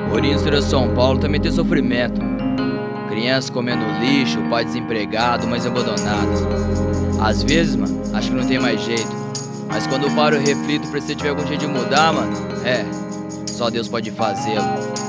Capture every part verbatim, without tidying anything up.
Interior de São Paulo também tem sofrimento. Crianças comendo lixo, pai desempregado, mães abandonadas. Às vezes, mano, acho que não tem mais jeito. Mas quando eu paro e reflito pra se tiver algum jeito de mudar, mano, é, só Deus pode fazê-lo.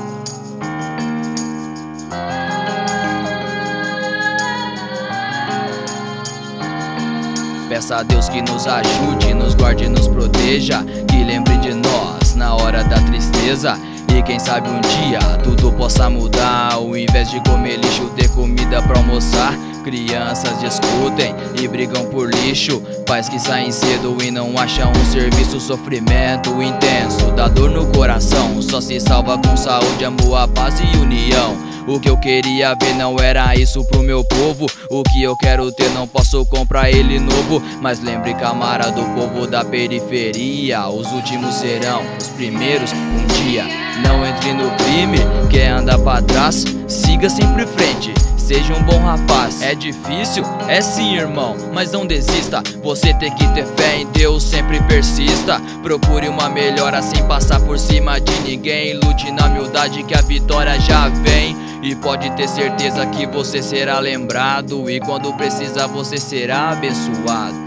Peça a Deus que nos ajude, nos guarde e nos proteja, que lembre de nós na hora da tristeza. E quem sabe um dia tudo possa mudar, ao invés de comer lixo, ter comida pra almoçar. Crianças discutem e brigam por lixo, pais que saem cedo e não acham um serviço. Sofrimento intenso, dá dor no coração, só se salva com saúde, amor, a paz e união. O que eu queria ver não era isso pro meu povo. O que eu quero ter não posso comprar ele novo. Mas lembre, camarada, do povo da periferia, os últimos serão os primeiros um dia. Não entre no crime, quer andar pra trás, siga sempre em frente, seja um bom rapaz. É difícil? É sim, irmão, mas não desista. Você tem que ter fé em Deus, sempre persista. Procure uma melhora sem passar por cima de ninguém. Lute na humildade que a vitória já vem. E pode ter certeza que você será lembrado, e quando precisar você será abençoado.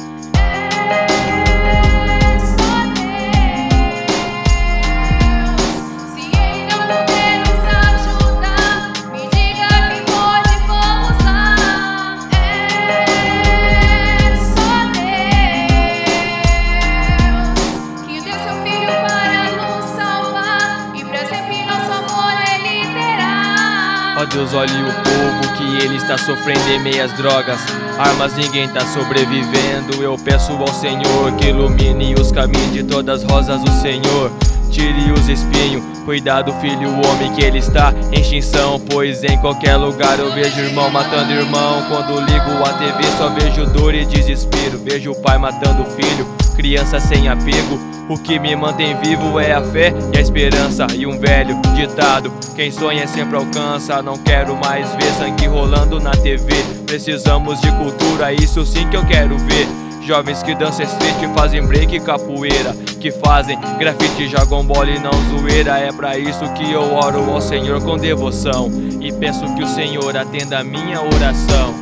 Ó Deus, olhe o povo que ele está sofrendo em meias drogas, armas, ninguém tá sobrevivendo. Eu peço ao Senhor que ilumine os caminhos de todas as rosas, o Senhor tire os espinhos. Cuidado, filho, o homem que ele está em extinção, pois em qualquer lugar eu vejo irmão matando irmão. Quando ligo a T V só vejo dor e desespero, vejo o pai matando o filho, criança sem apego. O que me mantém vivo é a fé e a esperança, e um velho ditado: quem sonha sempre alcança. Não quero mais ver sangue rolando na T V, precisamos de cultura, isso sim que eu quero ver. Jovens que dançam street, fazem break e capoeira, que fazem grafite, jogam bola e não zoeira. É pra isso que eu oro ao Senhor com devoção, e peço que o Senhor atenda a minha oração.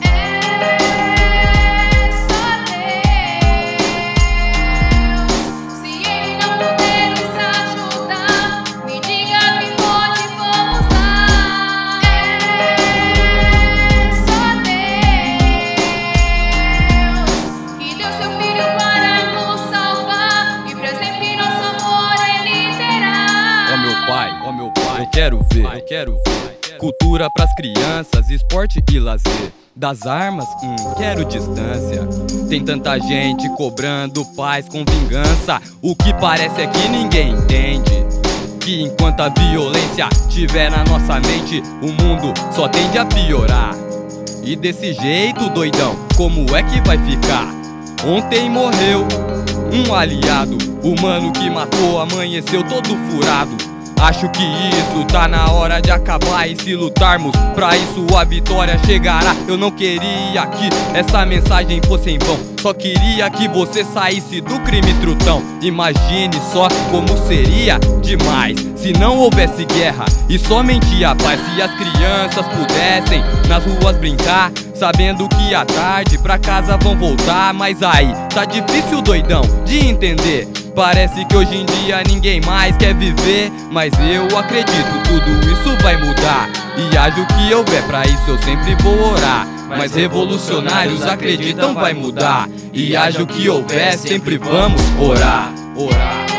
Ó meu pai, eu quero ver, eu quero ver cultura pras crianças, esporte e lazer. Das armas, hum, quero distância. Tem tanta gente cobrando paz com vingança. O que parece é que ninguém entende que enquanto a violência tiver na nossa mente, o mundo só tende a piorar. E desse jeito, doidão, como é que vai ficar? Ontem morreu um aliado, o mano que matou amanheceu todo furado. Acho que isso tá na hora de acabar, e se lutarmos pra isso a vitória chegará. Eu não queria que essa mensagem fosse em vão, só queria que você saísse do crime trutão. Imagine só como seria demais se não houvesse guerra e somente a paz. Se as crianças pudessem nas ruas brincar, sabendo que à tarde pra casa vão voltar. Mas aí tá difícil, doidão, de entender. Parece que hoje em dia ninguém mais quer viver, mas eu acredito, tudo isso vai mudar. E haja o que houver, pra isso eu sempre vou orar. Mas revolucionários acreditam vai mudar. E haja o que houver, sempre vamos orar, orar.